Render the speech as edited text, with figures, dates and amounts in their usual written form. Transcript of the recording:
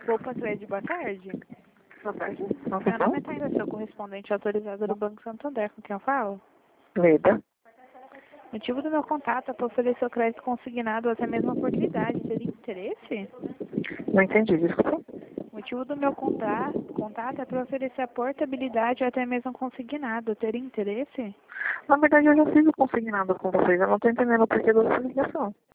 Poupa Trade, boa tarde. Boa tarde. Não Meu sei nome é não. Taina, sou correspondente autorizada do Banco Santander, com quem eu falo. Leda. O motivo do meu contato é para oferecer o crédito consignado ou até mesmo oportunidade. Teria interesse? Não entendi, desculpa. O motivo do meu contato é para oferecer a portabilidade ou até mesmo consignado. Teria interesse? Na verdade, eu já fiz o consignado com vocês. Eu não estou entendendo o porquê da sua ligação.